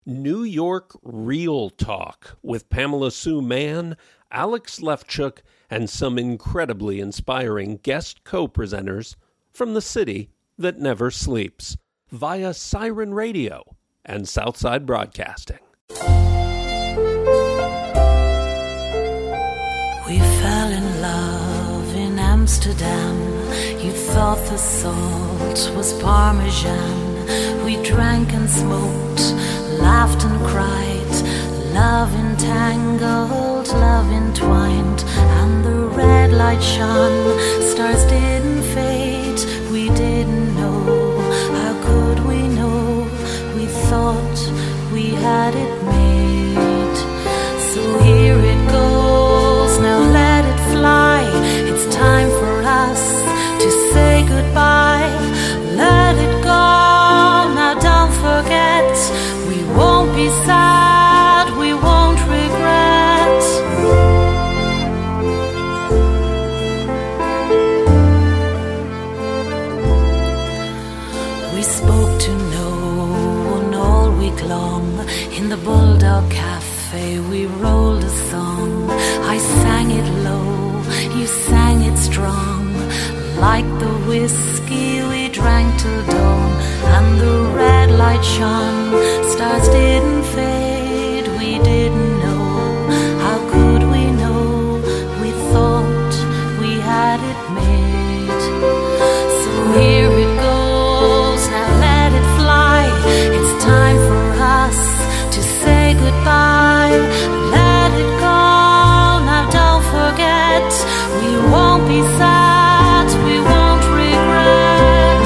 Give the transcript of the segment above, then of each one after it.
New York Real Talk with Pamela Sue Mann, Alex Lefchuk, and some incredibly inspiring guest co-presenters from the city that never sleeps via Siren Radio and Southside Broadcasting. We fell in love in Amsterdam. You thought the salt was Parmesan. We drank and smoked, laughed and cried, love entangled, love entwined, and the red light shone, stars didn't fade, we didn't know, how could we know, we thought we had it made, so here it goes, now let it fly, it's time for us to say goodbye, let it go. Don't forget, we won't be sad, we won't regret. We spoke to no one all week long. In the Bulldog Cafe we rolled a song. I sang it low, you sang it strong. Like the whiskey we drank till dawn, and the red light shone, stars didn't fade, we didn't know, how could we know, we thought we had it made, so here it goes, now let it fly, it's time for us to say goodbye, let it go, now don't forget, we won't be sad. We won't regret.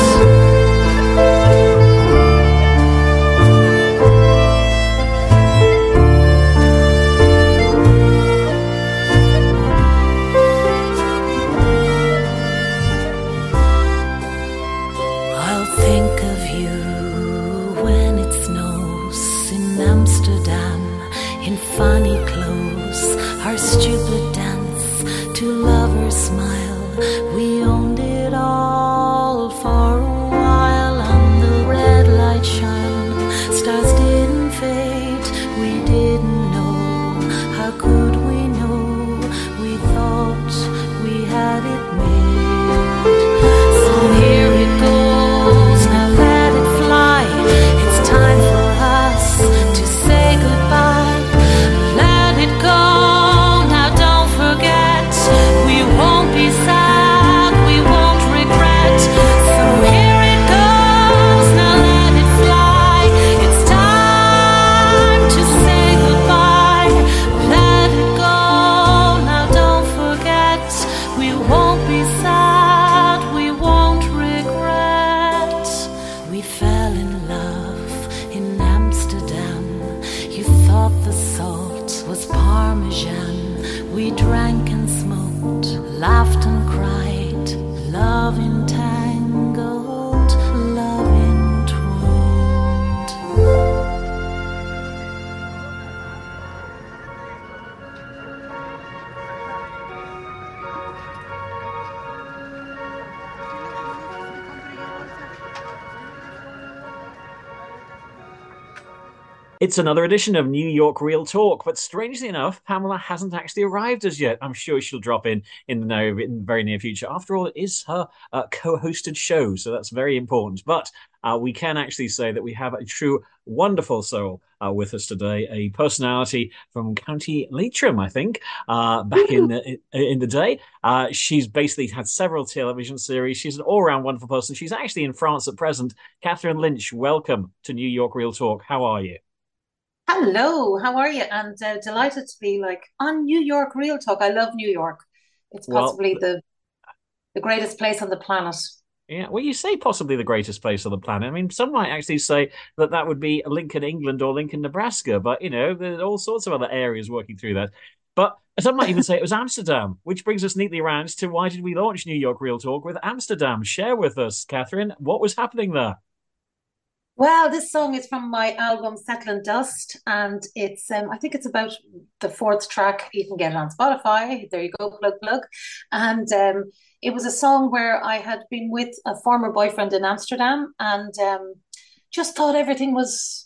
I'll think of you when it snows in Amsterdam, in funny clothes, our stupid dance to lovers' smile. We owned it all for a while, and the red light shone, stars didn't fade, we didn't know, how could we know, we thought we had it made, so here it goes, now let it fly, it's time for us to say goodbye, let it go, now don't forget, we won't be sad. We drank and smoked, laughed and cried, love entangled, love entwined. It's another edition of New York Real Talk, but strangely enough, Pamela hasn't actually arrived as yet. I'm sure she'll drop in the very near future. After all, it is her co-hosted show, so that's very important. But we can actually say that we have a true wonderful soul with us today, a personality from County Leitrim, I think, back in the day. She's basically had several television series. She's an all-round wonderful person. She's actually in France at present. Catherine Lynch, welcome to New York Real Talk. How are you? Hello, how are you? And delighted to be on New York Real Talk. I love New York. It's possibly the greatest place on the planet. Yeah, well, you say possibly the greatest place on the planet. I mean, some might actually say that would be Lincoln, England, or Lincoln, Nebraska. But, there's all sorts of other areas working through that. But some might even say it was Amsterdam, which brings us neatly around to why did we launch New York Real Talk with Amsterdam? Share with us, Catherine, what was happening there? Well, this song is from my album Settle and Dust, and it's I think it's about the fourth track. You can get it on Spotify. There you go, plug. And it was a song where I had been with a former boyfriend in Amsterdam, and just thought everything was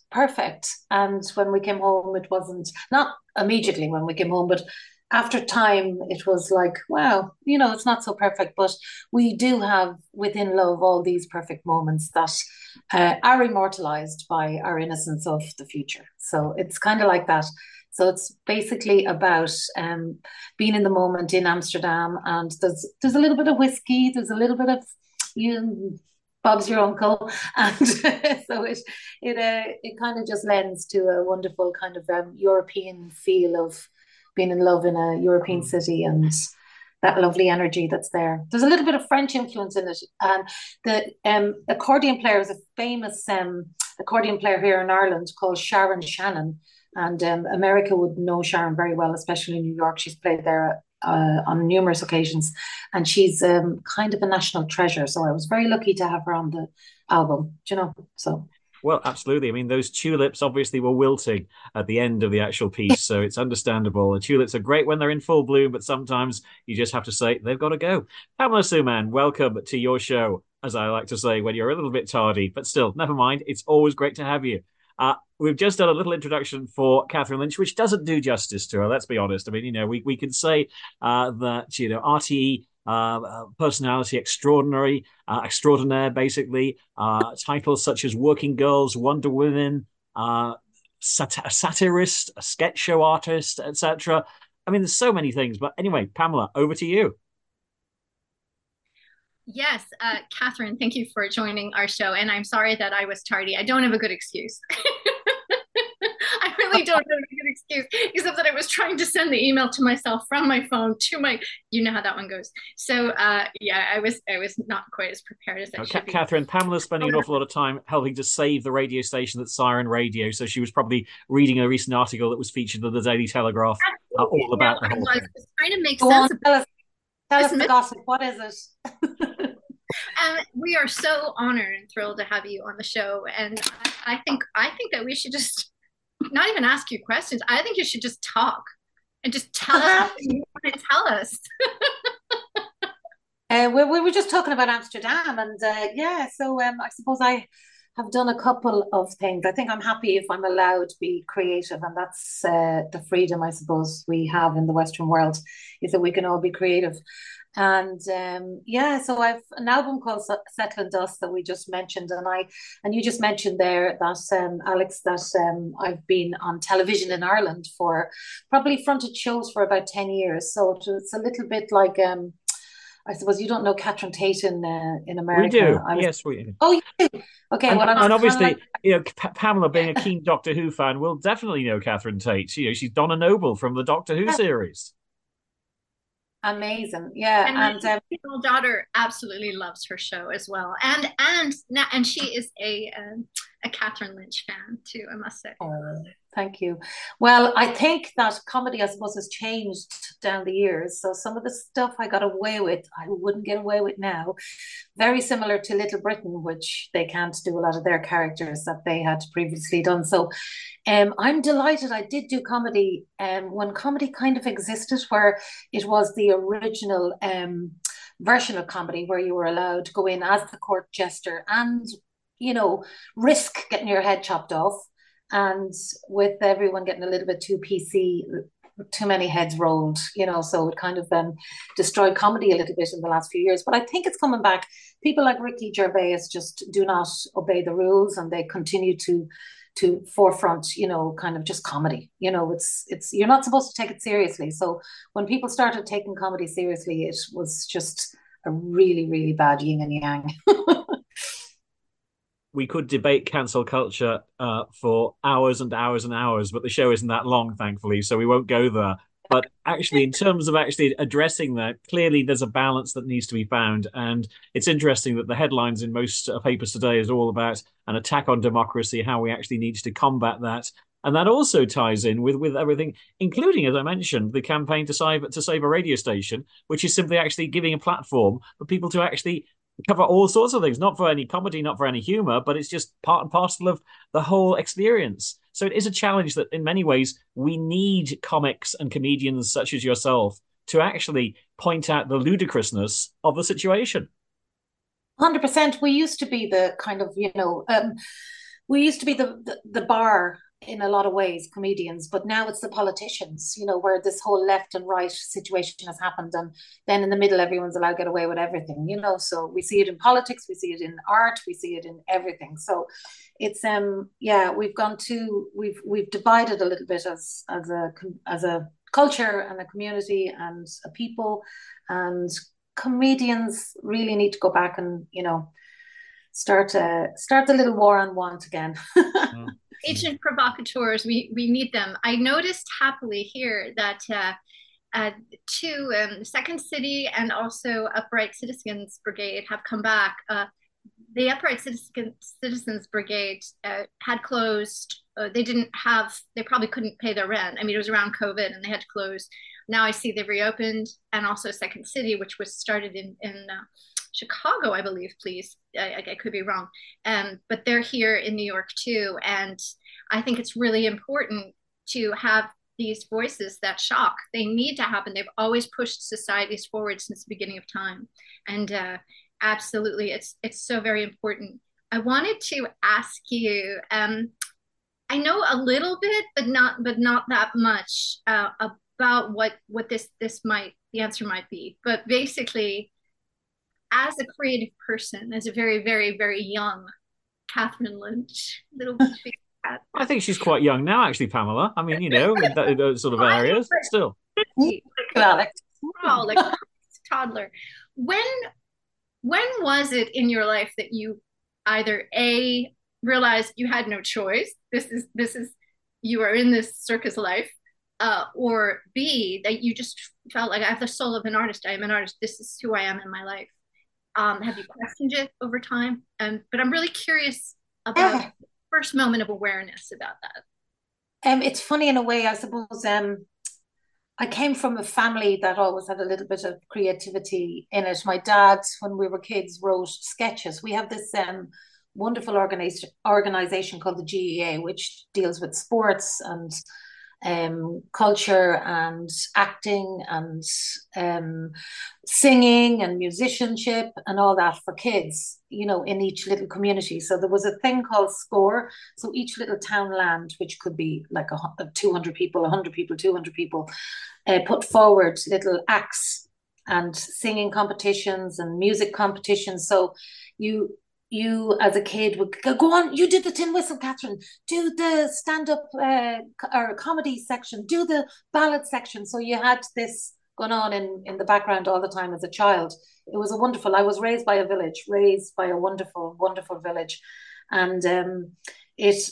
perfect. And when we came home, it wasn't, not immediately when we came home, but after time, it was like, wow, it's not so perfect, but we do have within love all these perfect moments that are immortalized by our innocence of the future. So it's kind of like that. So it's basically about being in the moment in Amsterdam, and there's a little bit of whiskey, there's a little bit of you, Bob's your uncle, and so it kind of just lends to a wonderful kind of European feel of being in love in a European city and that lovely energy that's there. There's a little bit of French influence in it, and the accordion player is a famous accordion player here in Ireland called Sharon Shannon, and America would know Sharon very well, especially in New York. She's played there on numerous occasions, and she's kind of a national treasure. So I was very lucky to have her on the album, so. Well, absolutely. I mean, those tulips obviously were wilting at the end of the actual piece, so it's understandable. The tulips are great when they're in full bloom, but sometimes you just have to say they've got to go. Pamela Sue Mann, welcome to your show, as I like to say, when you're a little bit tardy, but still, never mind. It's always great to have you. We've just done a little introduction for Catherine Lynch, which doesn't do justice to her, let's be honest. I mean, we can say that, RTE personality extraordinaire, basically. Titles such as Working Girls, Wonder Women, a satirist, a sketch show artist, etc. I mean, there's so many things. But anyway, Pamela, over to you. Yes, Catherine, thank you for joining our show. And I'm sorry that I was tardy. I don't have a good excuse. I really don't have a good excuse, except that I was trying to send the email to myself from my phone to my, you know how that one goes. So yeah, I was not quite as prepared as I should be. Catherine, Pamela's spending an awful lot of time helping to save the radio station that's Siren Radio. So she was probably reading a recent article that was featured in the Daily Telegraph all about the whole thing. I was trying to make sense of it. Tell us the gossip. What is it? We are so honored and thrilled to have you on the show. And I think that we should just not even ask you questions. I think you should just talk and just tell us what you want to tell us. We were just talking about Amsterdam, and so I suppose I have done a couple of things. I think I'm happy if I'm allowed to be creative, and that's the freedom I suppose we have in the Western world, is that we can all be creative. And so I've an album called Settling Dust that we just mentioned, and you just mentioned there that Alex, that I've been on television in Ireland for probably fronted shows for about 10 years. So it's a little bit like I suppose you don't know Catherine Tate in America. We do. Yes, we do. Oh, you do? Okay. And obviously, Pamela, being a keen Doctor Who fan, will definitely know Catherine Tate. She's Donna Noble from the Doctor Who series. Amazing, yeah, and my daughter absolutely loves her show as well, and she is a Catherine Lynch fan too, I must say. Oh, thank you. Well, I think that comedy, I suppose, has changed down the years. So some of the stuff I got away with, I wouldn't get away with now. Very similar to Little Britain, which they can't do a lot of their characters that they had previously done. So I'm delighted I did do comedy when comedy kind of existed, where it was the original version of comedy where you were allowed to go in as the court jester and, risk getting your head chopped off. And with everyone getting a little bit too PC, too many heads rolled, so it kind of destroyed comedy a little bit in the last few years. But I think it's coming back. People like Ricky Gervais just do not obey the rules, and they continue to forefront, kind of just comedy. It's you're not supposed to take it seriously. So when people started taking comedy seriously, it was just a really, really bad yin and yang. We could debate cancel culture for hours and hours and hours, but the show isn't that long, thankfully, so we won't go there. But actually, in terms of actually addressing that, clearly there's a balance that needs to be found. And it's interesting that the headlines in most papers today is all about an attack on democracy, how we actually need to combat that. And that also ties in with everything, including, as I mentioned, the campaign to save a radio station, which is simply actually giving a platform for people to actually cover all sorts of things, not for any comedy, not for any humor, but it's just part and parcel of the whole experience. So it is a challenge that in many ways we need comics and comedians such as yourself to actually point out the ludicrousness of the situation. 100%. We used to be the kind of, we used to be the bar in a lot of ways, comedians, but now it's the politicians, where this whole left and right situation has happened. And then in the middle, everyone's allowed to get away with everything, So we see it in politics, we see it in art, we see it in everything. So it's yeah, we've divided a little bit as a culture and a community and a people, and comedians really need to go back and start the little war on want again. Agent provocateurs, we need them. I noticed happily here that two, Second City and also Upright Citizens Brigade have come back. The Upright Citizens Brigade had closed. They probably couldn't pay their rent. I mean, it was around COVID and they had to close. Now I see they've reopened, and also Second City, which was started in Chicago, I believe, please. I could be wrong. But they're here in New York too. And I think it's really important to have these voices that shock. They need to happen. They've always pushed societies forward since the beginning of time. And absolutely, it's so very important. I wanted to ask you, I know a little bit, but not that much about what the answer might be. But basically, as a creative person, as a very, very, very young Catherine Lynch, little cat. I think she's quite young now, actually, Pamela. I mean, in those sort of areas, but still. Alex. Oh, like a toddler. When was it in your life that you either A, realized you had no choice, this is you are in this circus life, or B, that you just felt like I have the soul of an artist, I am an artist, this is who I am in my life? Have you questioned it over time? But I'm really curious about the first moment of awareness about that. It's funny in a way, I suppose. I came from a family that always had a little bit of creativity in it. My dad, when we were kids, wrote sketches. We have this wonderful organization called the GEA, which deals with sports and culture and acting and singing and musicianship and all that for kids, in each little community. So there was a thing called SCORE. So each little townland, which could be like 200 people, 100 people, 200 people, put forward little acts and singing competitions and music competitions. So you as a kid would go on, you did the tin whistle, Catherine, do the stand-up or comedy section, do the ballad section. So you had this going on in the background all the time as a child. It was I was raised by a wonderful, wonderful village. And it,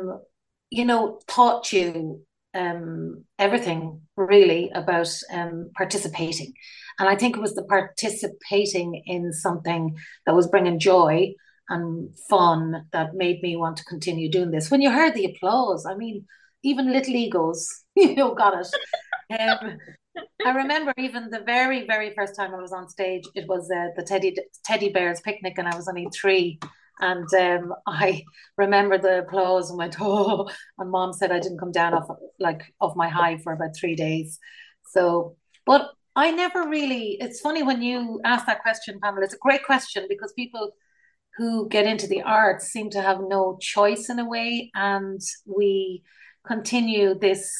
taught you everything really about participating. And I think it was the participating in something that was bringing joy and fun that made me want to continue doing this. When you heard the applause, I mean, even little egos, got it. I remember even the very, very first time I was on stage, it was the Teddy Bears picnic, and I was only 3. And I remember the applause and went, oh, and Mom said I didn't come down off my high for about 3 days. So, but I never really, it's funny when you ask that question, Pamela, it's a great question, because people who get into the arts seem to have no choice in a way. And we continue this,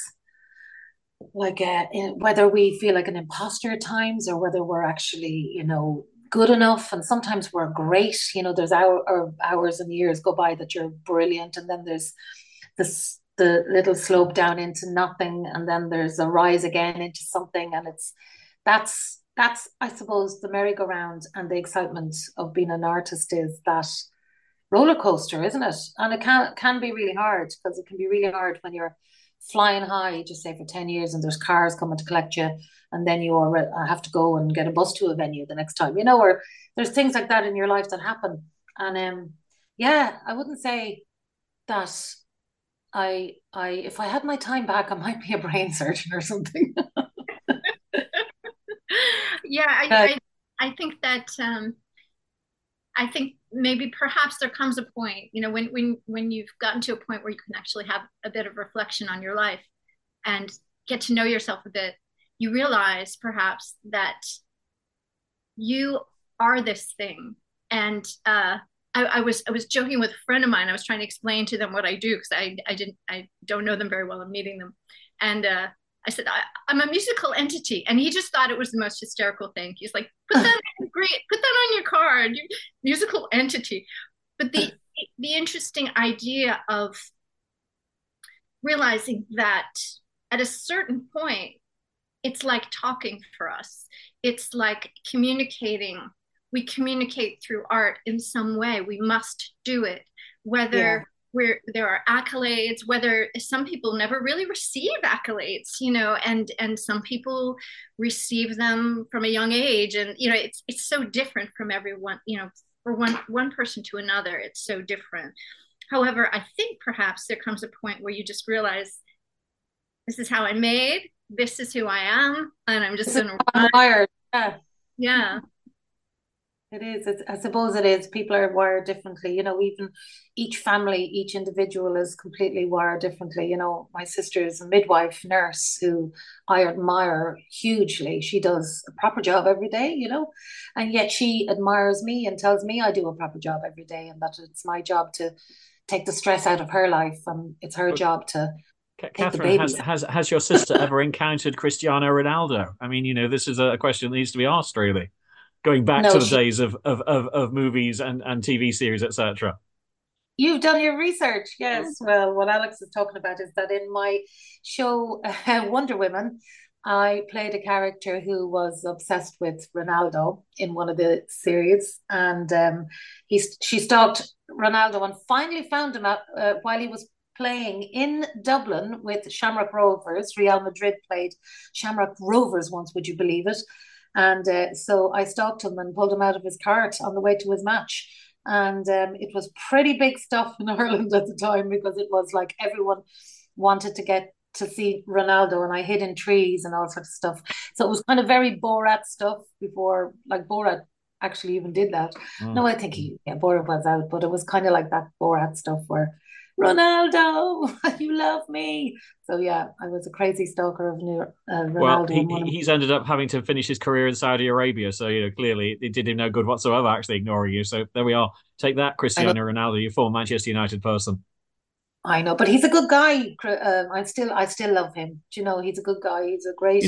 like, whether we feel like an imposter at times or whether we're actually, good enough. And sometimes we're great, there's hours and years go by that you're brilliant, and then there's the little slope down into nothing, and then there's a rise again into something. And that's I suppose the merry-go-round, and the excitement of being an artist is that roller coaster, isn't it? And it can be really hard, because it can be really hard when you're flying high, just say for 10 years, and there's cars coming to collect you, and then you have to go and get a bus to a venue the next time, or there's things like that in your life that happen. And I wouldn't say that I if I had my time back, I might be a brain surgeon or something. Yeah, I think that I think maybe perhaps there comes a point, when you've gotten to a point where you can actually have a bit of reflection on your life and get to know yourself a bit, you realize perhaps that you are this thing. And I was joking with a friend of mine. I was trying to explain to them what I do because I don't know them very well. I'm meeting them, and I said I'm a musical entity, and he just thought it was the most hysterical thing. He's like, put that on your card, you musical entity. But the interesting idea of realizing that at a certain point, it's like talking for us. It's like communicating. We communicate through art in some way. We must do it, whether there are accolades, whether some people never really receive accolades, and some people receive them from a young age, and it's so different from everyone, for one person to another, it's so different. However, I think perhaps there comes a point where you just realize, this is how I'm made, this is who I am, and I'm just going to wired. Yeah. It is. I suppose it is. People are wired differently. Even each family, each individual is completely wired differently. My sister is a midwife nurse who I admire hugely. She does a proper job every day, and yet she admires me and tells me I do a proper job every day, and that it's my job to take the stress out of her life, and it's her job to. Catherine, has your sister ever encountered Cristiano Ronaldo? I mean, this is a question that needs to be asked, really. Going back to the days of movies and TV series, etc. You've done your research, yes. Well, what Alex is talking about is that in my show Wonder Woman, I played a character who was obsessed with Ronaldo in one of the series, and she stalked Ronaldo and finally found him out while he was playing in Dublin with Shamrock Rovers. Real Madrid played Shamrock Rovers once, would you believe it? And so I stalked him and pulled him out of his cart on the way to his match. And it was pretty big stuff in Ireland at the time, because it was like everyone wanted to get to see Ronaldo, and I hid in trees and all sorts of stuff. So it was kind of very Borat stuff before, like Borat actually even did that. No, I think Borat was out, but it was kind of like that Borat stuff where Ronaldo, you love me. So yeah, I was a crazy stalker of Ronaldo. Well, he's ended up having to finish his career in Saudi Arabia, so clearly it did him no good whatsoever actually ignoring you. So there we are. Take that, Cristiano Ronaldo, you former Manchester United person. I know, but he's a good guy. I still love him. Do you know, he's a good guy. He's a great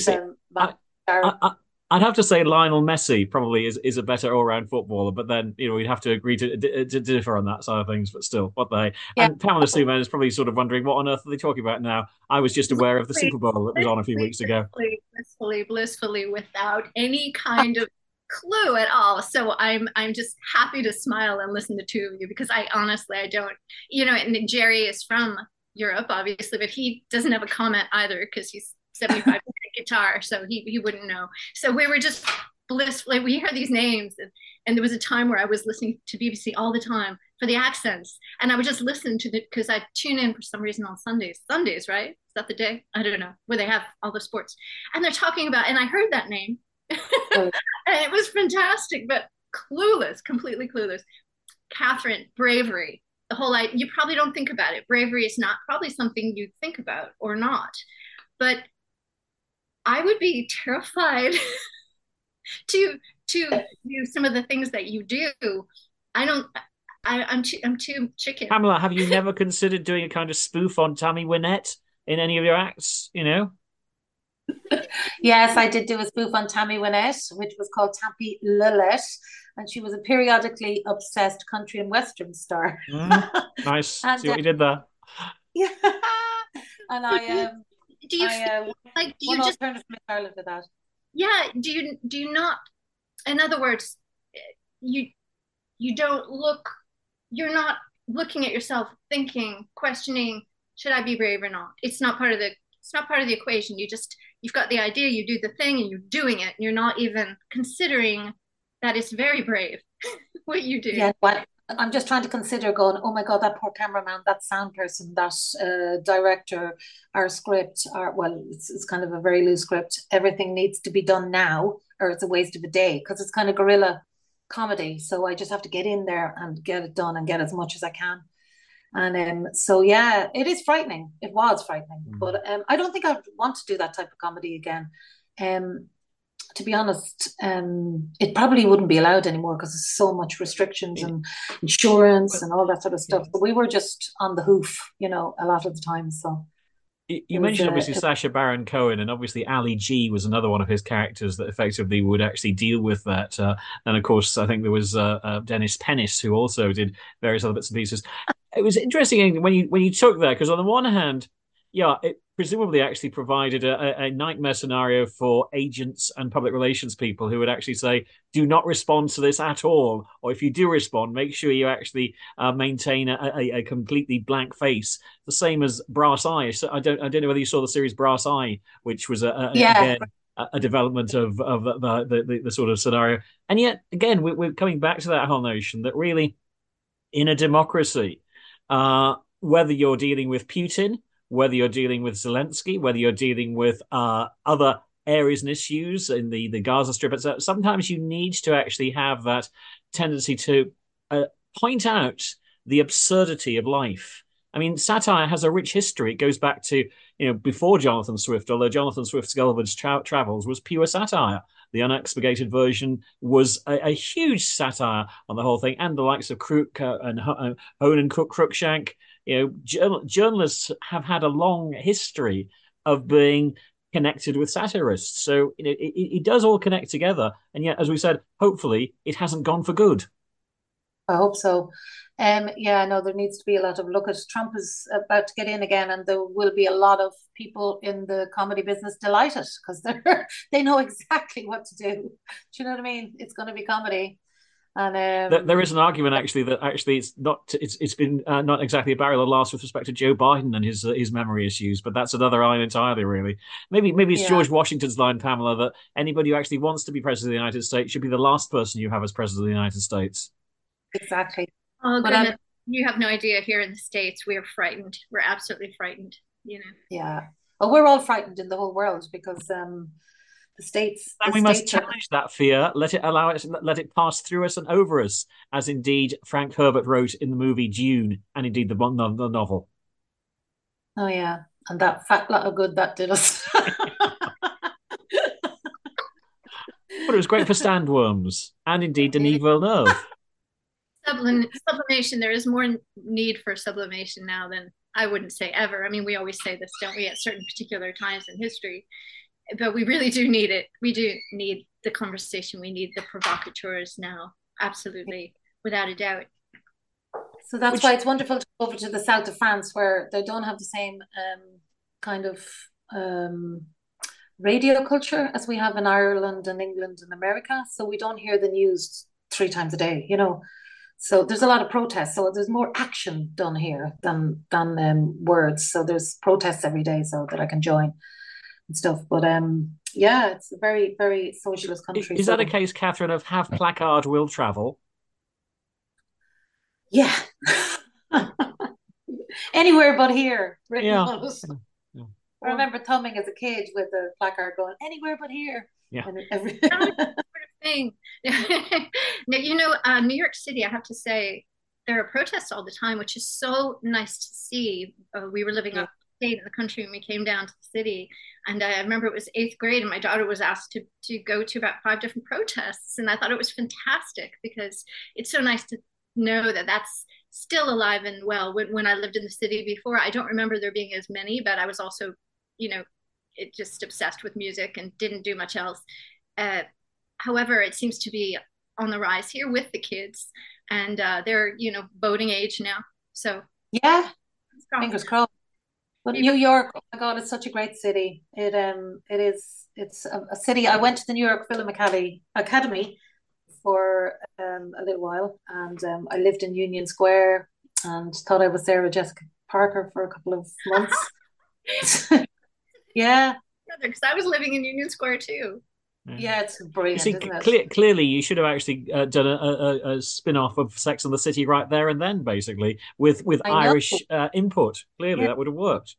I'd have to say Lionel Messi probably is a better all-round footballer, but then we'd have to agree to differ on that side of things. But still, what they and Pamela Sue Mann is probably sort of wondering what on earth are they talking about now. I was just aware of the Super Bowl that was on a few weeks ago. Blissfully, without any kind of clue at all. So I'm just happy to smile and listen to two of you, because I don't. And Jerry is from Europe, obviously, but he doesn't have a comment either because he's 75% guitar, so he wouldn't know. So we were just blissful. We hear these names, and there was a time where I was listening to BBC all the time for the accents, and I would just listen to it because I tune in for some reason on Sundays, right? Is that the day? I don't know, where they have all the sports, and they're talking about, and I heard that name, and it was fantastic, but completely clueless. Catherine, bravery. The whole you probably don't think about it. Bravery is not probably something you think about or not, but I would be terrified to do some of the things that you do. I'm too chicken. Pamela, have you never considered doing a kind of spoof on Tammy Wynette in any of your acts? Yes, I did do a spoof on Tammy Wynette, which was called Tammy Lillette, and she was a periodically obsessed country and western star. Nice. And, see what you did there. Yeah, and I do you just Ireland with that? Yeah. Do you not? In other words, you don't look. You're not looking at yourself, thinking, questioning, should I be brave or not? It's not part of the equation. You've got the idea, you do the thing, and you're doing it. You're not even considering that it's very brave what you do. Yeah, but I'm just trying to consider going, oh my God, that poor cameraman, that sound person, that director, our script, it's kind of a very loose script. Everything needs to be done now, or it's a waste of a day, because it's kind of guerrilla comedy. So I just have to get in there and get it done and get as much as I can. And so, yeah, it is frightening. It was frightening. But I don't think I want to do that type of comedy again. to be honest, it probably wouldn't be allowed anymore because there's so much restrictions and insurance and all that sort of stuff. But we were just on the hoof, a lot of the time. So you mentioned obviously Sacha Baron Cohen, and obviously Ali G was another one of his characters that effectively would actually deal with that. And of course, I think there was Dennis Pennis who also did various other bits and pieces. It was interesting when you took that, because on the one hand, yeah, it presumably actually provided a nightmare scenario for agents and public relations people who would actually say, do not respond to this at all. Or if you do respond, make sure you actually maintain a completely blank face. The same as Brass Eye. So I don't know whether you saw the series Brass Eye, which was again a development of the sort of scenario. And yet, again, we're coming back to that whole notion that really, in a democracy, whether you're dealing with Putin, whether you're dealing with Zelensky, whether you're dealing with other areas and issues in the Gaza Strip, etc., sometimes you need to actually have that tendency to point out the absurdity of life. I mean, satire has a rich history. It goes back to, before Jonathan Swift, although Jonathan Swift's Gulliver's Travels was pure satire. The unexpurgated version was a huge satire on the whole thing, and the likes of Crook and Honan Cruikshank. Journalists have had a long history of being connected with satirists. So it does all connect together. And yet, as we said, hopefully it hasn't gone for good. I hope so. There needs to be a lot of look at Trump is about to get in again, and there will be a lot of people in the comedy business delighted because they know exactly what to do. Do you know what I mean? It's going to be comedy. And there is an argument actually that it's been not exactly a barrel of laughs with respect to Joe Biden and his memory issues, but that's another line entirely, really. Maybe it's George Washington's line, Pamela, that anybody who actually wants to be president of the United States should be the last person you have as president of the United States. Exactly. Oh goodness, you have no idea. Here in the States, we are frightened. We're absolutely frightened. Yeah. Well, we're all frightened in the whole world because the States. And we must challenge that fear. Let it pass through us and over us, as indeed Frank Herbert wrote in the movie Dune, and indeed the novel. Oh yeah, and that fat lot of good that did us. But it was great for standworms, and indeed Denis Villeneuve. Sublimation. There is more need for sublimation now than I wouldn't say ever. I mean, we always say this, don't we, at certain particular times in history, but we really do need it. We do need the conversation. We need the provocateurs now. Absolutely, without a doubt. So that's why it's wonderful to go over to the south of France, where they don't have the same kind of radio culture as we have in Ireland and England and America. So we don't hear the news 3 times a day, So there's a lot of protests. So there's more action done here than words. So there's protests every day, so that I can join and stuff. But it's a very, very socialist country. Is that a case, Catherine, of have placard will travel? Yeah. Anywhere but here. Yeah. I remember thumbing as a kid with a placard going, anywhere but here. Yeah. Thing. Now, New York City, I have to say, there are protests all the time, which is so nice to see. We were living upstate in the country when we came down to the city, and I remember it was 8th grade, and my daughter was asked to go to about 5 different protests, and I thought it was fantastic because it's so nice to know that that's still alive and well. When I lived in the city before, I don't remember there being as many, but I was also, just obsessed with music and didn't do much else. However, it seems to be on the rise here with the kids, and they're voting age now. So yeah, fingers crossed. But New York, oh my God, it's such a great city. It's a city. I went to the New York Film Academy for a little while, and I lived in Union Square and thought I was Sarah Jessica Parker for a couple of months. Yeah, because I was living in Union Square too. Yeah, it's brilliant. You see, clearly, you should have actually done a spin-off of Sex and the City right there and then, basically, with Irish input. Clearly, that would have worked.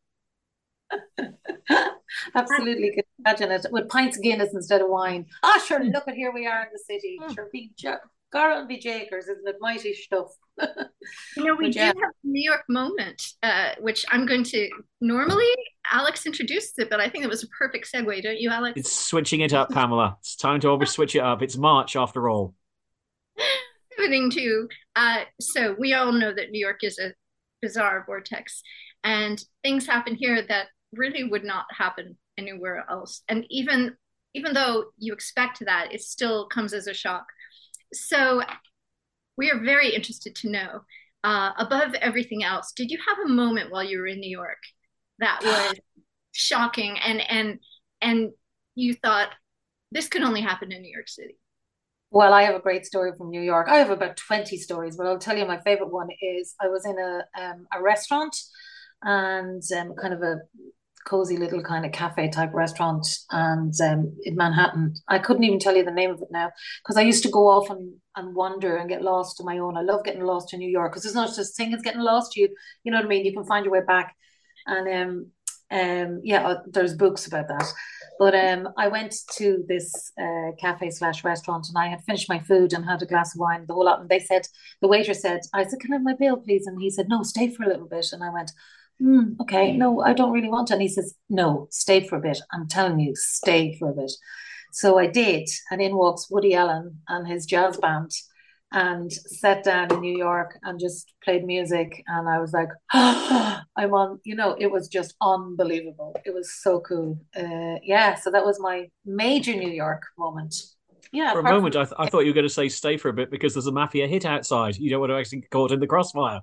Absolutely, could imagine it with pints of Guinness instead of wine. Sure, look at here we are in the city. Sure, Garland v. Jakers, isn't it? Mighty stuff. We do have a New York moment, which I'm going to normally Alex introduced it, but I think it was a perfect segue, don't you, Alex? It's switching it up, Pamela. It's time to always switch it up. It's March after all. Pivoting to, so we all know that New York is a bizarre vortex, and things happen here that really would not happen anywhere else. And even though you expect that, it still comes as a shock. So we are very interested to know, above everything else, did you have a moment while you were in New York that was shocking and you thought this could only happen in New York City? Well, I have a great story from New York. I have about 20 stories, but I'll tell you my favorite one is I was in a restaurant and kind of a cozy little kind of cafe type restaurant and in Manhattan. I couldn't even tell you the name of it now because I used to go off and wander and get lost on my own. I love getting lost in New York because there's no such thing as getting lost. You know what I mean? You can find your way back. And yeah, there's books about that. But I went to this cafe slash restaurant and I had finished my food and had a glass of wine, the whole lot. And the waiter said, I said, can I have my bill, please? And he said, no, stay for a little bit. And I went, okay, no, I don't really want to. And he says, no, stay for a bit. I'm telling you, stay for a bit. So I did. And in walks Woody Allen and his jazz band and sat down in New York and just played music. And I was like, I'm on, it was just unbelievable. It was so cool. Yeah, so that was my major New York moment. Yeah. For a moment, I thought you were going to say stay for a bit because there's a mafia hit outside. You don't want to actually get caught in the crossfire.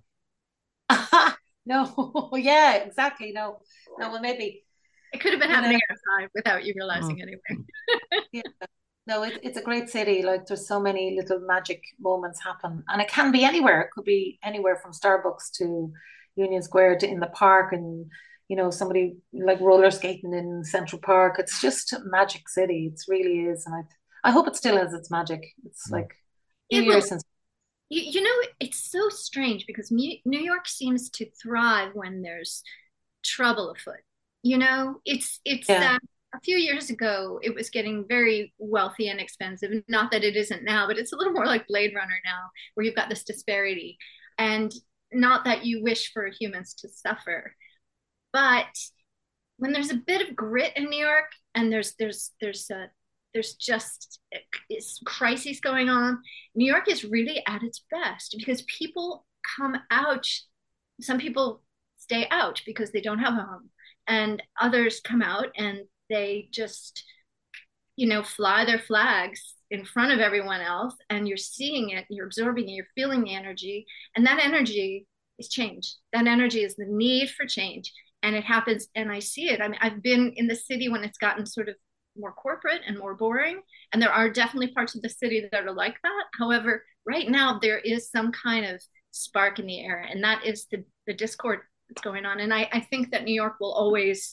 No, yeah, exactly. No, well, maybe. It could have been happening outside without you realizing anyway. Yeah. No, it's a great city. Like there's so many little magic moments happen, and it can be anywhere. It could be anywhere from Starbucks to Union Square to in the park, and somebody like roller skating in Central Park. It's just a magic city. It really is, and I hope it still has its magic. It's like years since. It's so strange because New York seems to thrive when there's trouble afoot. It's that a few years ago, it was getting very wealthy and expensive. Not that it isn't now, but it's a little more like Blade Runner now, where you've got this disparity. And not that you wish for humans to suffer, but when there's a bit of grit in New York, and there's just crises going on, New York is really at its best because people come out. Some people stay out because they don't have a home, and others come out and they just, fly their flags in front of everyone else, and you're seeing it, you're absorbing it, you're feeling the energy, and that energy is change. That energy is the need for change, and it happens, and I see it. I mean, I've been in the city when it's gotten sort of more corporate and more boring, and there are definitely parts of the city that are like that. However, right now there is some kind of spark in the air, and that is the discord that's going on. And I think that New York will always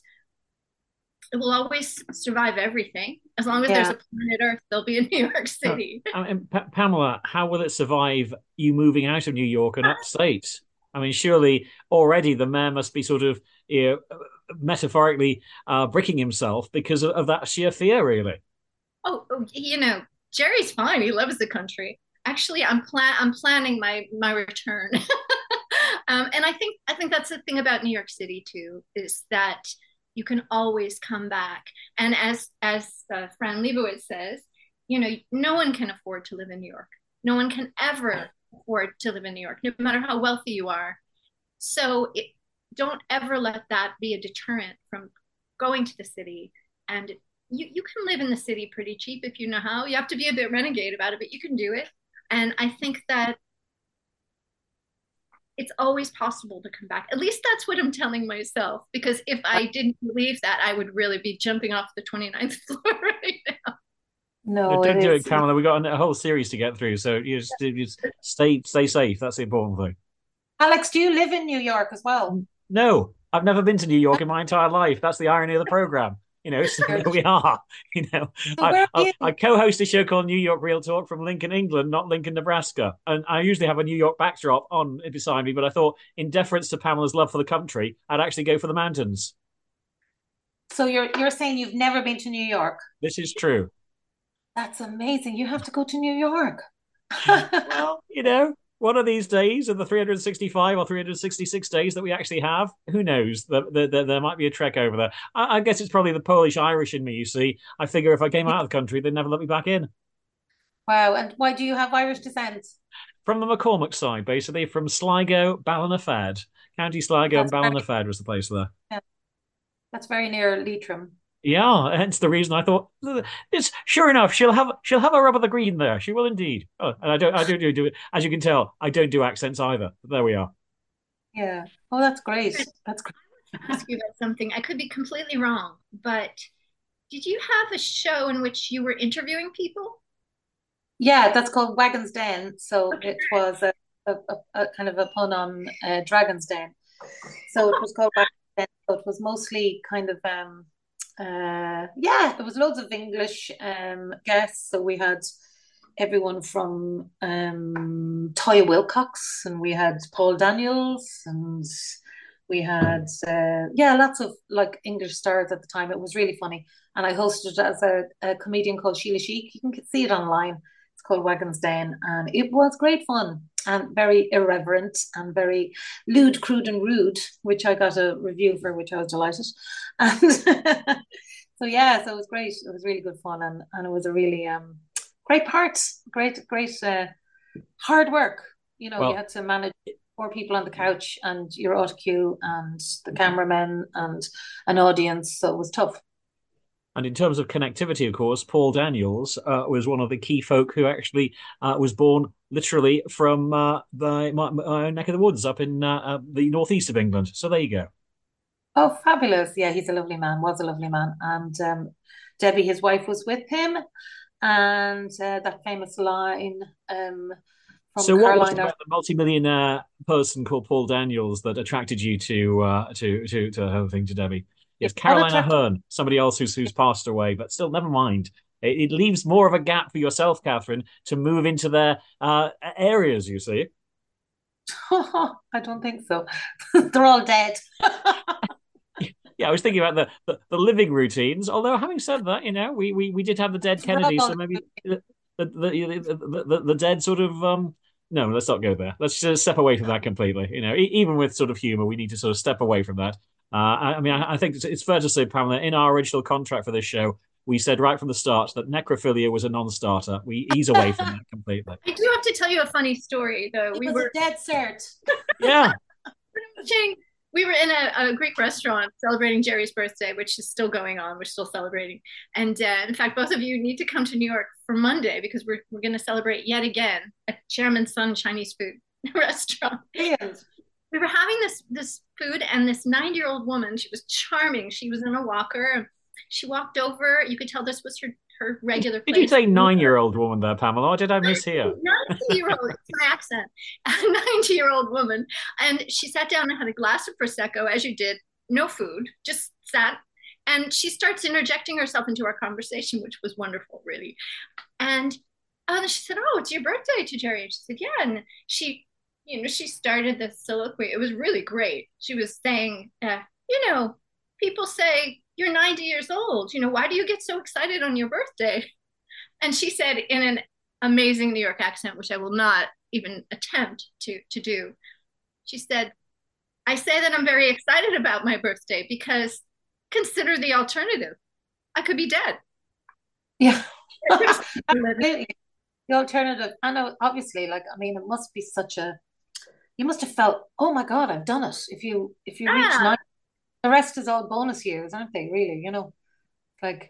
survive everything. As long as there's a planet Earth, there'll be a New York City. Pamela, how will it survive you moving out of New York and upstate? I mean, surely already the mayor must be sort of metaphorically bricking himself because of that sheer fear, really. Oh, Jerry's fine. He loves the country. Actually, I'm planning my return. And I think that's the thing about New York City too, is that you can always come back. And as Fran Lebowitz says, no one can afford to live in New York. No one can ever afford to live in New York, no matter how wealthy you are. So don't ever let that be a deterrent from going to the city. And you can live in the city pretty cheap if you know how. You have to be a bit renegade about it, but you can do it. And I think that it's always possible to come back. At least that's what I'm telling myself, because if I didn't believe that, I would really be jumping off the 29th floor right now. No, don't do it, Pamela. We've got a whole series to get through, so you just stay safe. That's the important thing. Alex, do you live in New York as well? No, I've never been to New York in my entire life. That's the irony of the program. So here we are. So I co-host a show called New York Real Talk from Lincoln, England, not Lincoln, Nebraska. And I usually have a New York backdrop on beside me, but I thought, in deference to Pamela's love for the country, I'd actually go for the mountains. So you're saying you've never been to New York? This is true. That's amazing. You have to go to New York. Well, one of these days, in the 365 or 366 days that we actually have, who knows? There might be a trek over there. I guess it's probably the Polish Irish in me, you see. I figure if I came out of the country, they'd never let me back in. Wow. And why do you have Irish descent? From the McCormick side, basically, from Sligo, Ballinafad. County Sligo and That's very, Ballinafad was the place there. yeah, that's very near Leitrim. Yeah, hence the reason I thought it's sure enough she'll have a rub of the green there. She will indeed. Oh, and I don't do it, as you can tell. I don't do accents either. But there we are. Yeah. Oh, that's great. That's great. Ask you about something. I could be completely wrong, but did you have a show in which you were interviewing people? Yeah, that's called Wagon's Den. So it was a kind of a pun on Dragon's Den. So it was called Wagon's Den. So it was mostly kind of yeah, there was loads of English guests. So we had everyone from Toya Wilcox, and we had Paul Daniels, and we had yeah, lots of like English stars at the time. It was really funny, and I hosted it as a comedian called Sheila Sheik. You can see it online. It's called Wagon's Den, and it was great fun and very irreverent and very lewd, crude, and rude, which I got a review for, which I was delighted. And so yeah, so it was great. It was really good fun, and it was a really great part, great hard work. You know, you Well, had to manage four people on the couch and your auto cue and the cameramen and an audience, so it was tough. and in terms of connectivity, of course, Paul Daniels was one of the key folk who actually was born literally from my own neck of the woods up in the northeast of England. So there you go. Oh, fabulous! Yeah, he's a lovely man. Was a lovely man, and Debbie, his wife, was with him, and that famous line from So what was it Carolina. about the multimillionaire person called Paul Daniels that attracted you to her thing to Debbie? Yeah, Yes, what Carolina attracted Hearn, somebody else who's passed away, but still, never mind. It leaves more of a gap for yourself, Catherine, to move into their areas. You see. I don't think so. They're all dead. Yeah, I was thinking about the living routines. Although, having said that, we did have the dead They're Kennedy, all so maybe the dead sort of no, let's not go there. Let's just step away from that completely. Even with sort of humor, we need to sort of step away from that. I mean, I think it's fair to say, Pamela, in our original contract for this show, we said right from the start that necrophilia was a non-starter. We ease away from that completely. I do have to tell you a funny story, though. It We was were a dead cert. Yeah. watching, we were in a Greek restaurant celebrating Jerry's birthday, which is still going on. We're still celebrating. And in fact, both of you need to come to New York for Monday because we're going to celebrate yet again at Chairman Sung Chinese food restaurant. Brilliant. We were having this food, and this 90-year-old woman, she was charming. She was in a walker. She walked over. You could tell this was her regular Did you place. say 9-year-old woman there, Pamela? Or did I mishear? 90-year-old, it's my accent. A 90-year-old woman. And she sat down and had a glass of Prosecco, as you did, no food, just sat. And she starts interjecting herself into our conversation, which was wonderful, really. And she said, "Oh, it's your birthday," to Jerry. And she said, "Yeah." And she started the soliloquy. It was really great. She was saying, people say you're 90 years old. Why do you get so excited on your birthday? And she said in an amazing New York accent, which I will not even attempt to do. She said, "I say that I'm very excited about my birthday because consider the alternative. I could be dead." Yeah. Absolutely. The alternative. I know, obviously, like, I mean, it must be you must have felt, oh my God, I've done it. If you reach Ah, 90, the rest is all bonus years, aren't they? Really, like,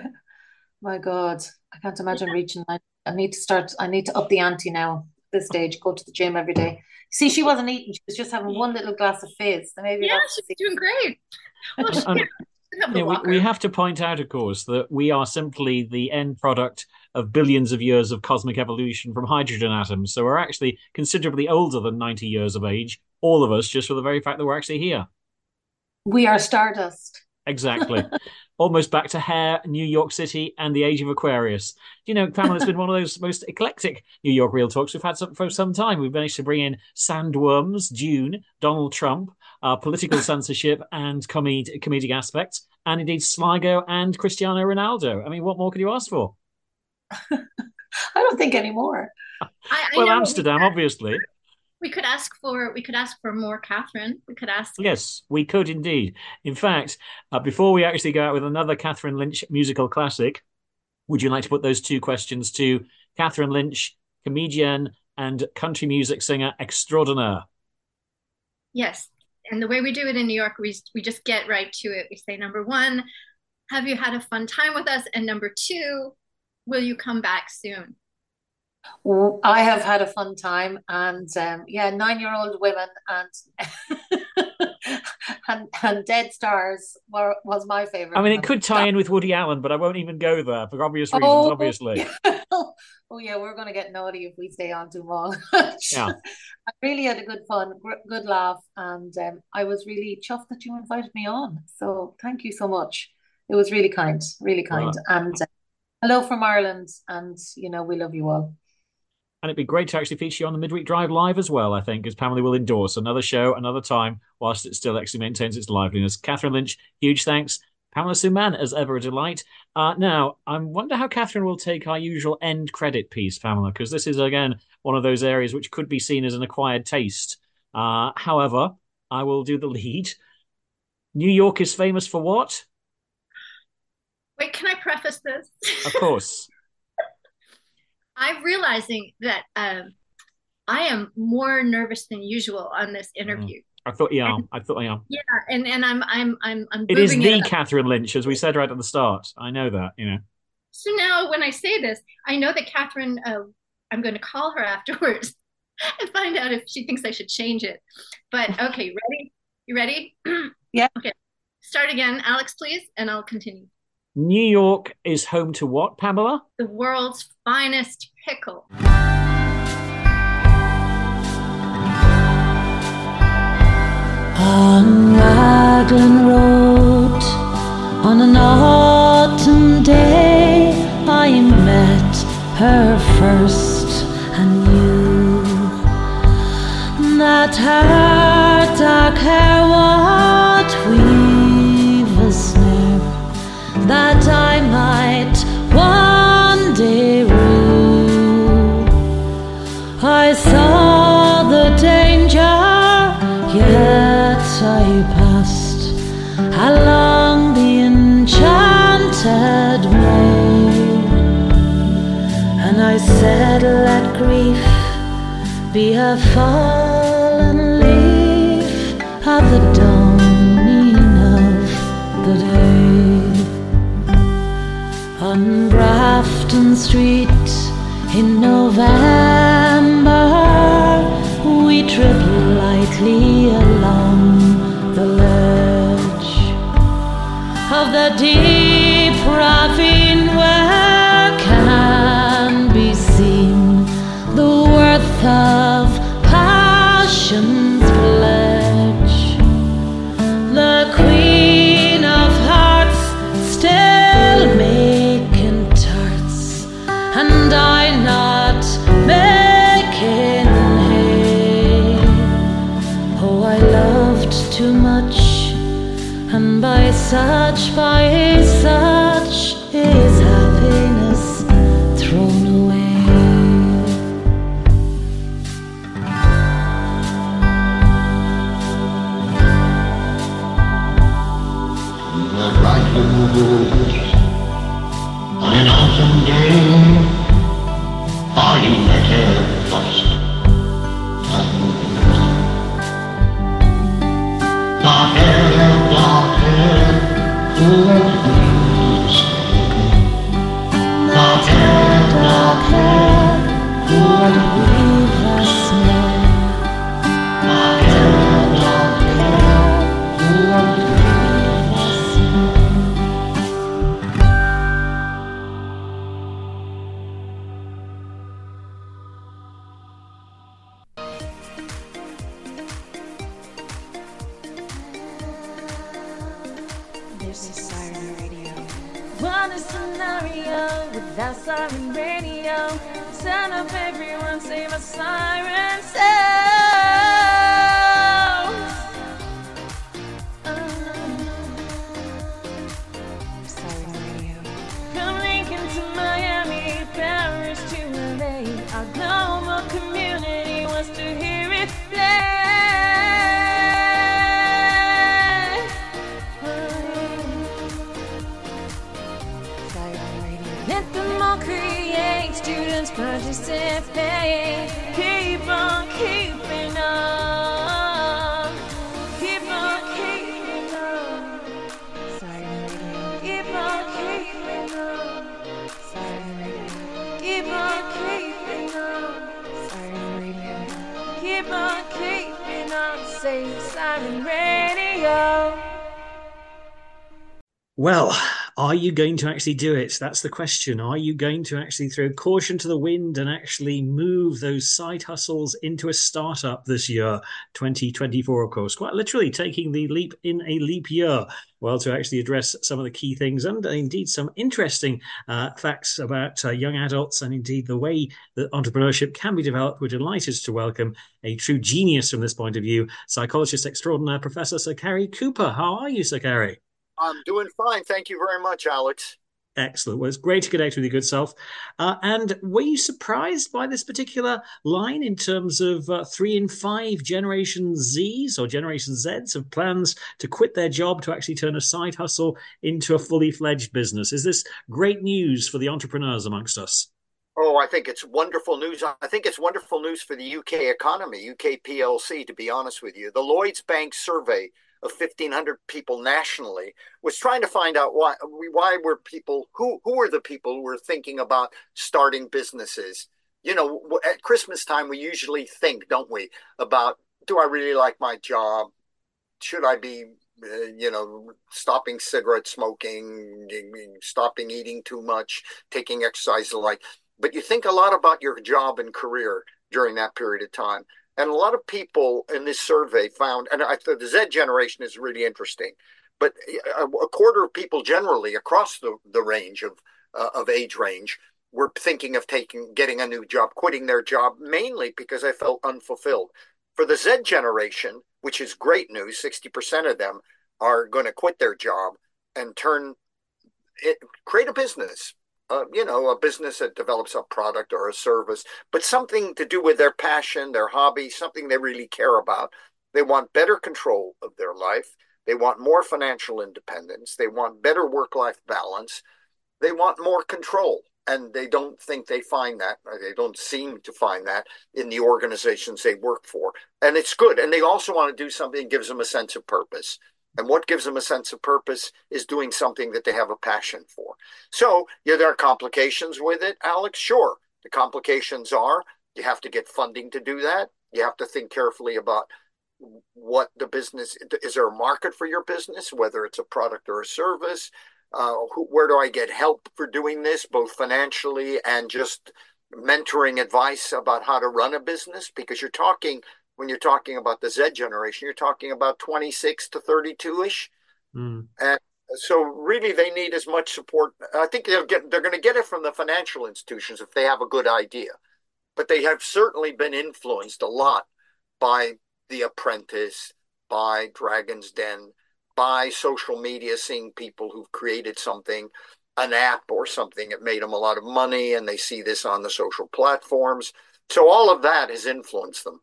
my God, I can't imagine reaching 90. I need to up the ante now. At this stage, go to the gym every day. See, she wasn't eating. She was just having one little glass of fizz. So maybe yeah, that's she's doing great. Well, she And didn't have the we walker. have to point out, of course, that we are simply the end product of billions of years of cosmic evolution from hydrogen atoms. So we're actually considerably older than 90 years of age, all of us, just for the very fact that we're actually here. we are stardust. Exactly. Almost back to hair, New York City, and the age of Aquarius. Pamela, it's been one of those most eclectic New York Real Talks we've had for some time. We've managed to bring in sandworms, June, Donald Trump, political censorship, and comedic aspects, and indeed Sligo and Cristiano Ronaldo. I mean, what more could you ask for? I don't think anymore. Well, Amsterdam, obviously. We could ask for more Catherine. We could ask. Yes, we could indeed. In fact, before we actually go out with another Catherine Lynch musical classic, would you like to put those two questions to Catherine Lynch, comedian and country music singer extraordinaire? Yes. And the way we do it in New York, we just get right to it. We say, number one, have you had a fun time with us? And number two, will you come back soon? Well, I have had a fun time, and 9-year-old women and Dead Stars was my favorite. I mean, it could tie in with Woody Allen, but I won't even go there for obvious reasons, obviously. Oh yeah, we're going to get naughty if we stay on too long. Yeah. I really had a good laugh, and I was really chuffed that you invited me on. So thank you so much. It was really kind, really kind. Wow. And hello from Ireland, and we love you all. And it'd be great to actually feature you on the Midweek Drive Live as well, I think, as Pamela will endorse another show, another time, whilst it still actually maintains its liveliness. Catherine Lynch, huge thanks. Pamela Sue Mann, as ever, a delight. Now, I wonder how Catherine will take our usual end credit piece, Pamela, because this is, again, one of those areas which could be seen as an acquired taste. However, I will do the lead. New York is famous for what? Wait, can I preface this? Of course. I'm realizing that I am more nervous than usual on this interview. I thought you are. Yeah, and I'm. It is the Catherine Lynch, as we said right at the start. I know that, So now, when I say this, I know that Catherine. I'm going to call her afterwards and find out if she thinks I should change it. But okay, ready? You ready? Yeah. Okay. Start again, Alex, please, and I'll continue. New York is home to what, Pamela? The world's finest pickle. On Raglan Road, on an autumn day, I met her first and knew that her dark hair would weave a snare that I might one day rue. I saw the danger, yet I passed along the enchanted way, and I said, let grief be a fallen leaf at the dawning of the day. On Grafton Street in November, we tripped lightly along the ledge of the deep ravine where can be seen the worth of passion's pledge. The Queen of Hearts still making tarts, and I not making hay. Oh, I loved too much, and by such is happiness thrown away. On an autumn day, are you met her first? Dark hair, who would we say? Dark hair, who would weave a snare? Dark hair, who would weave a snare? This is Siren Radio. What a scenario without Siren Radio. Turn up everyone, save a siren sound. Siren Radio. From Lincoln to Miami, Paris to LA, I know just to hear it play. Let them all create, students participate. Keep on keeping on. Keep on keeping on. Siren Radio. Keep on keeping on. Siren Radio. Keep on keeping on. Siren Radio. Keep on keeping on. Say Siren Radio. Well, are you going to actually do it? That's the question. Are you going to actually throw caution to the wind and actually move those side hustles into a startup this year, 2024, of course, quite literally taking the leap in a leap year? Well, to actually address some of the key things and indeed some interesting facts about young adults and indeed the way that entrepreneurship can be developed, we're delighted to welcome a true genius from this point of view, psychologist extraordinaire, Professor Sir Cary Cooper. How are you, Sir Cary? I'm doing fine. Thank you very much, Alex. Excellent. Well, it's great to connect with your good self. And were you surprised by this particular line in terms of 3 in 5 Generation Zs or Generation Zs have plans to quit their job to actually turn a side hustle into a fully fledged business? Is this great news for the entrepreneurs amongst us? Oh, I think it's wonderful news. I think it's wonderful news for the UK economy, UK PLC, to be honest with you. The Lloyds Bank survey of 1,500 people nationally was trying to find out why were people, who were the people who were thinking about starting businesses. You know, at Christmas time, we usually think, don't we, about, do I really like my job? Should I be, stopping cigarette smoking, stopping eating too much, taking exercise and the like. But you think a lot about your job and career during that period of time. And a lot of people in this survey found, and I thought the Z generation is really interesting, but a quarter of people generally across the range of age range were thinking of getting a new job, quitting their job, mainly because they felt unfulfilled. For the Z generation, which is great news, 60% of them are going to quit their job and create a business. A business that develops a product or a service, but something to do with their passion, their hobby, something they really care about. They want better control of their life. They want more financial independence. They want better work-life balance. They want more control. And they don't think they find that, or they don't seem to find that in the organizations they work for. And it's good. And they also want to do something that gives them a sense of purpose. And what gives them a sense of purpose is doing something that they have a passion for. So, there are complications with it, Alex. Sure. The complications are you have to get funding to do that. You have to think carefully about what the business, is there a market for your business, whether it's a product or a service? Where do I get help for doing this, both financially and just mentoring advice about how to run a business? Because when you're talking about the Z generation, you're talking about 26 to 32-ish. And so really they need as much support. I think they're going to get it from the financial institutions if they have a good idea. But they have certainly been influenced a lot by The Apprentice, by Dragon's Den, by social media, seeing people who've created something, an app or something that made them a lot of money, and they see this on the social platforms. So all of that has influenced them.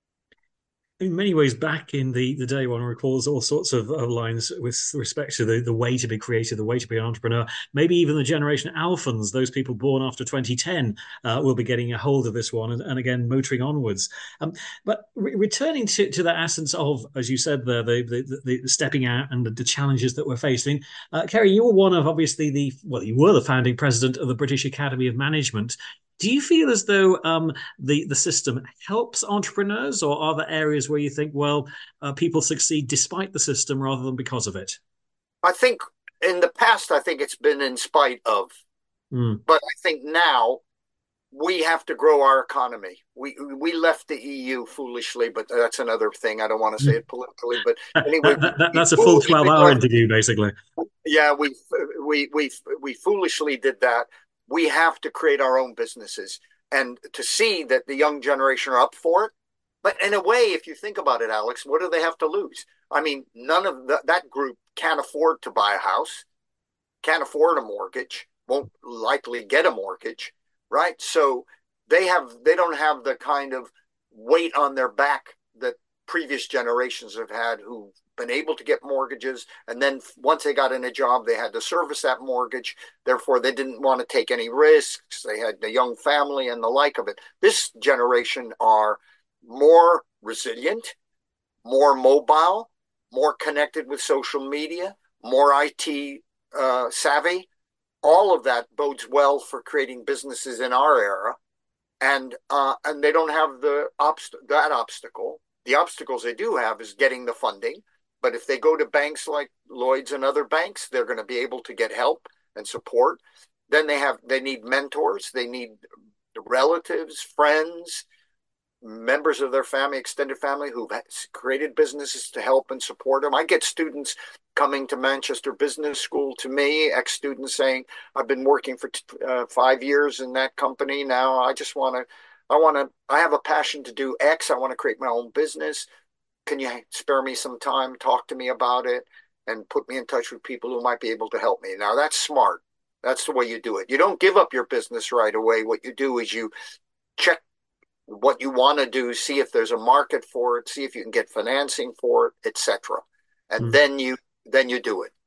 In many ways, back in the day, one recalls all sorts of lines with respect to the way to be creative, the way to be an entrepreneur. Maybe even the generation Alphans, those people born after 2010, will be getting a hold of this one and again, motoring onwards. But returning to that essence of, as you said there, the stepping out and the challenges that we're facing. Cary, you were one of, obviously, you were the founding president of the British Academy of Management. Do you feel as though the system helps entrepreneurs, or are there areas where you think, people succeed despite the system rather than because of it? I think in the past, it's been in spite of. But I think now we have to grow our economy. We left the EU foolishly, but that's another thing. I don't want to say it politically, but anyway, that's a full 12-hour interview, basically. Yeah, we foolishly did that. We have to create our own businesses, and to see that the young generation are up for it. But in a way, if you think about it, Alex, what do they have to lose? I mean, none of that group can afford to buy a house, can't afford a mortgage, won't likely get a mortgage, right? So they don't have the kind of weight on their back that previous generations have had, who've been able to get mortgages, and then once they got in a job, they had to service that mortgage. Therefore, they didn't want to take any risks. They had a young family and the like of it. This generation are more resilient, more mobile, more connected with social media, more IT savvy. All of that bodes well for creating businesses in our era, and they don't have that obstacle. The obstacles they do have is getting the funding. But if they go to banks like Lloyd's and other banks, they're going to be able to get help and support. Then they need mentors. They need relatives, friends, members of their family, extended family, who've created businesses to help and support them. I get students coming to Manchester Business School to me, ex-students saying, I've been working for 5 years in that company now. I have a passion to do X. I want to create my own business. Can you spare me some time, talk to me about it, and put me in touch with people who might be able to help me? Now, that's smart. That's the way you do it. You don't give up your business right away. What you do is you check what you want to do, see if there's a market for it, see if you can get financing for it, etc. And then you do it.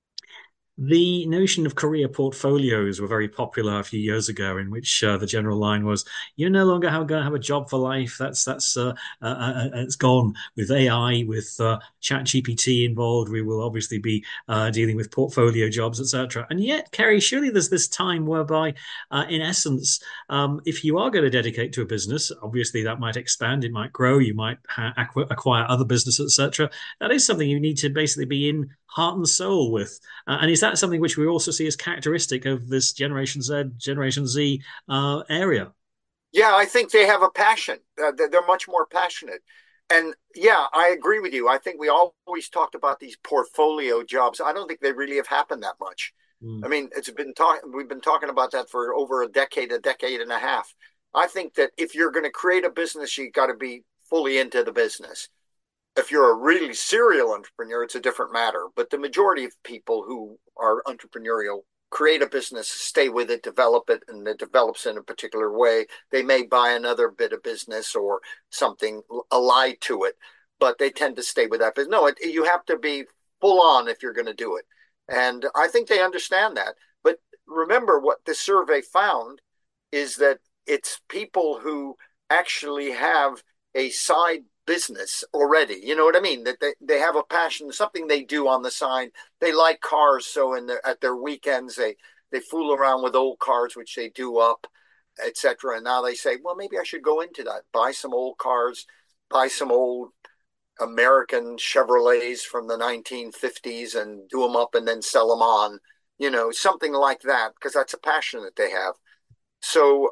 The notion of career portfolios were very popular a few years ago, in which the general line was, "You're no longer going to have a job for life. That's it's gone with AI, with ChatGPT involved. We will obviously be dealing with portfolio jobs, etc." And yet, Kerry, surely there's this time whereby, in essence, if you are going to dedicate to a business, obviously that might expand, it might grow, you might acquire other businesses, etc. That is something you need to basically be in heart and soul with. And is that something which we also see as characteristic of this Generation Z area? Yeah, I think they have a passion. They're much more passionate. And yeah, I agree with you. I think we always talked about these portfolio jobs. I don't think they really have happened that much. I mean, we've been talking about that for over a decade and a half. I think that if you're going to create a business, you got to be fully into the business. If you're a really serial entrepreneur, it's a different matter. But the majority of people who are entrepreneurial create a business, stay with it, develop it, and it develops in a particular way. They may buy another bit of business or something allied to it, but they tend to stay with that business. No, you have to be full on if you're going to do it. And I think they understand that. But remember, what this survey found is that it's people who actually have a side business already. You know what I mean? That they have a passion, something they do on the side. They like cars, so at their weekends they fool around with old cars, which they do up, etc. And now they say, well, maybe I should go into that, buy some old cars, buy some old American Chevrolets from the 1950s and do them up and then sell them on, something like that, because that's a passion that they have. So,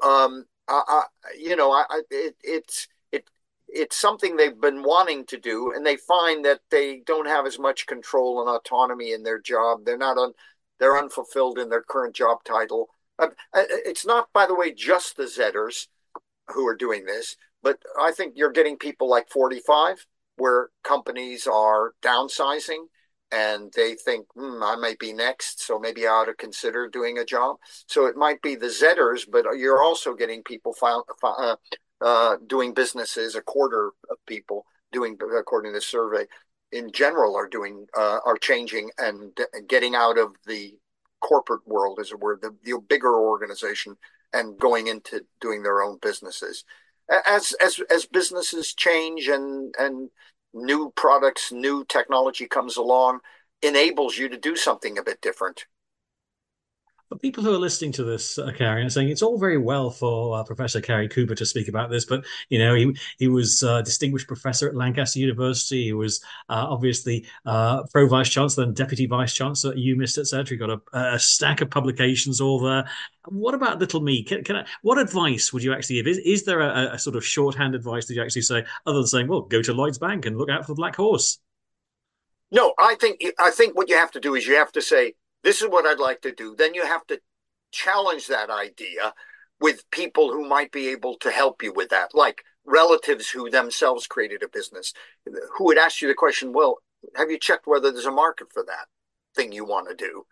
it's something they've been wanting to do, and they find that they don't have as much control and autonomy in their job. They're unfulfilled in their current job title. It's not, by the way, just the Zetters who are doing this, but I think you're getting people like 45, where companies are downsizing and they think, I might be next, so maybe I ought to consider doing a job. So it might be the Zetters, but you're also getting people doing businesses. A quarter of people doing, according to this survey, in general are changing and getting out of the corporate world, as it were, the bigger organization, and going into doing their own businesses. As businesses change and new products, new technology comes along, enables you to do something a bit different. For people who are listening to this, Kerry, and saying it's all very well for Professor Kerry Cooper to speak about this, but he was a distinguished professor at Lancaster University. He was obviously pro vice chancellor and deputy vice chancellor at UMIST, etc. He got a stack of publications all there. What about little me? What advice would you actually give? Is there a sort of shorthand advice that you actually say, other than saying, well, go to Lloyd's Bank and look out for the black horse? No, I think what you have to do is you have to say, this is what I'd like to do. Then you have to challenge that idea with people who might be able to help you with that, like relatives who themselves created a business, who would ask you the question, well, have you checked whether there's a market for that thing you want to do?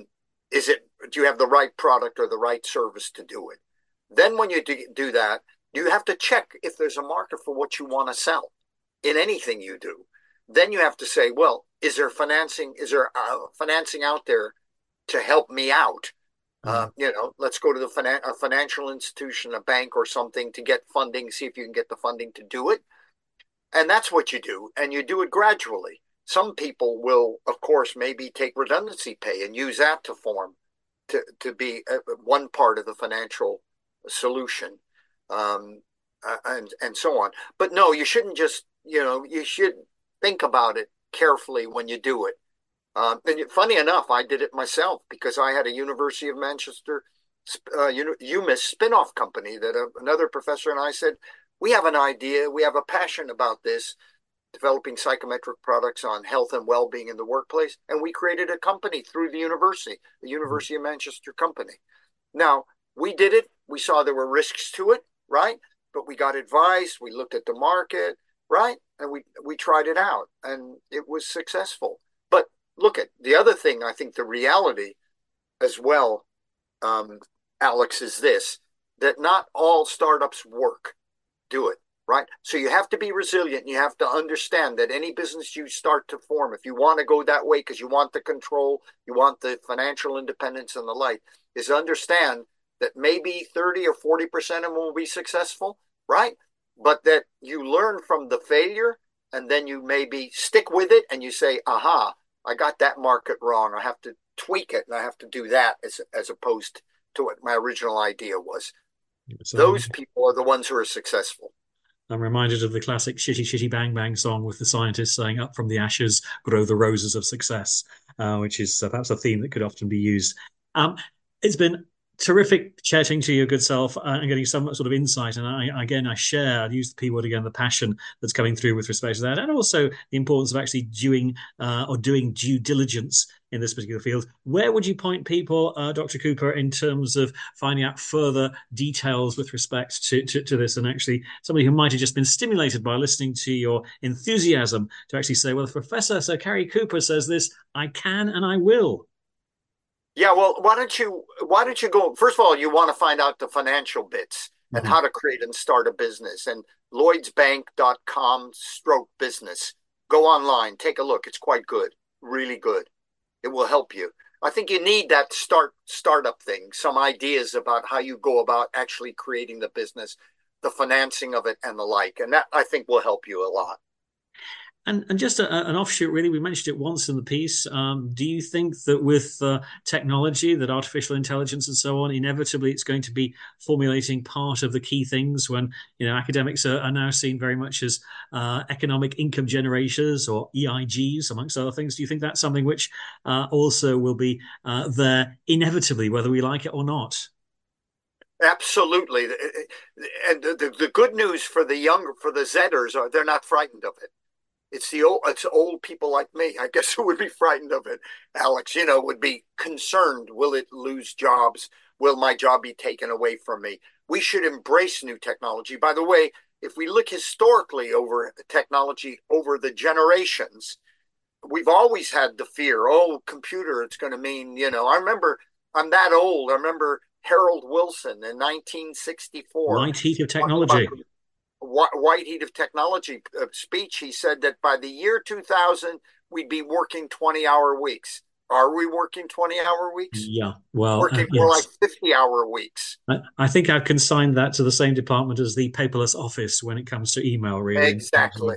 Do you have the right product or the right service to do it? Then when you do that, You have to check if there's a market for what you want to sell in anything you do. Then you have to say, well, is there financing? Is there financing out there to help me out? Let's go to a financial institution, a bank or something to get funding, see if you can get the funding to do it. And that's what you do. And you do it gradually. Some people will, of course, maybe take redundancy pay and use that to form, to be one part of the financial solution, and so on. But no, you shouldn't just, you should think about it carefully when you do it. And funny enough, I did it myself because I had a University of Manchester UMass spin-off company that another professor and I said, we have an idea, we have a passion about this, developing psychometric products on health and well-being in the workplace. And we created a company through the University of Manchester company. Now, we did it. We saw there were risks to it, right? But we got advice. We looked at the market, right? And we tried it out and it was successful. But look at the other thing, I think the reality as well, Alex, is this, that not all startups do it, right? So you have to be resilient. You have to understand that any business you start to form, if you want to go that way because you want the control, you want the financial independence and the like, is understand that maybe 30 or 40% of them will be successful, right? But that you learn from the failure and then you maybe stick with it and you say, aha, I got that market wrong. I have to tweak it and I have to do that as opposed to what my original idea was. So those people are the ones who are successful. I'm reminded of the classic Shitty Shitty Bang Bang song with the scientists saying, up from the ashes grow the roses of success, which is perhaps a theme that could often be used. It's been terrific chatting to your good self and getting some sort of insight. And I share, I'd use the P word again, the passion that's coming through with respect to that, and also the importance of actually doing due diligence in this particular field. Where would you point people, Dr. Cooper, in terms of finding out further details with respect to this? And actually somebody who might have just been stimulated by listening to your enthusiasm to actually say, well, if Professor Sir Cary Cooper says this, I can and I will. Yeah, well, why don't you go, first of all, you want to find out the financial bits and how to create and start a business, and lloydsbank.com/business. Go online, take a look. It's quite good, really good. It will help you. I think you need that startup thing, some ideas about how you go about actually creating the business, the financing of it and the like. And that, I think, will help you a lot. And just an offshoot, really, we mentioned it once in the piece. Do you think that with technology, that artificial intelligence and so on, inevitably it's going to be formulating part of the key things when, academics are now seen very much as economic income generators or EIGs, amongst other things? Do you think that's something which also will be there inevitably, whether we like it or not? Absolutely. And the good news for the Zers are they're not frightened of it. It's old people like me, I guess, who would be frightened of it, Alex, would be concerned. Will it lose jobs? Will my job be taken away from me? We should embrace new technology. By the way, if we look historically over technology, over the generations, we've always had the fear, computer, it's going to mean, I remember, I'm that old. I remember Harold Wilson in 1964. White heat of technology. White heat of technology speech. He said that by the year 2000, we'd be working 20-hour weeks. Are we working 20-hour weeks? Yeah, well, working more like 50-hour weeks. I think I've consigned that to the same department as the paperless office when it comes to email, really. Exactly.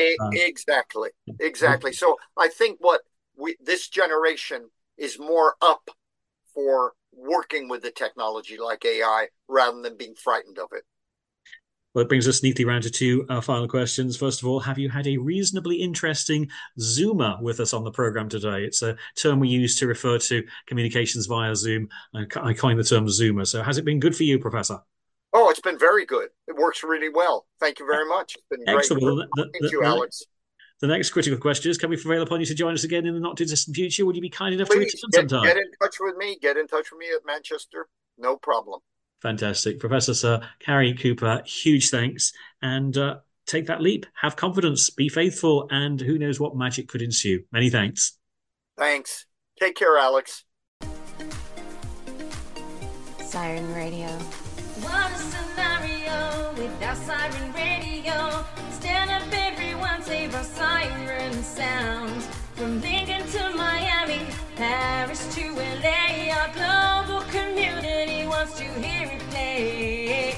Exactly. So I think this generation is more up for working with the technology like AI rather than being frightened of it. Well, it brings us neatly round to two final questions. First of all, have you had a reasonably interesting Zoomer with us on the program today? It's a term we use to refer to communications via Zoom. I coined the term Zoomer. So has it been good for you, Professor? Oh, it's been very good. It works really well. Thank you very much. It's been excellent. Great. Thank you, Alex. The next critical question is, can we prevail upon you to join us again in the not-too-distant future? Would you be kind enough Please, to return sometime? Get in touch with me. Get in touch with me at Manchester. No problem. Fantastic. Professor Sir Cary Cooper, huge thanks. And take that leap. Have confidence. Be faithful. And who knows what magic could ensue. Many thanks. Thanks. Take care, Alex. Siren Radio. What a scenario without siren radio. Stand up everyone, save our siren sound. From Lincoln to Miami, Paris to LA, our global community wants to hear it play.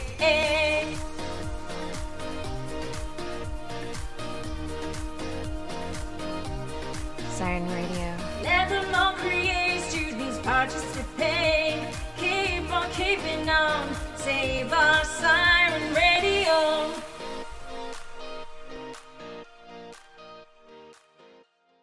Siren Radio. Let them all create, students participate. Keep on keeping on, save our siren.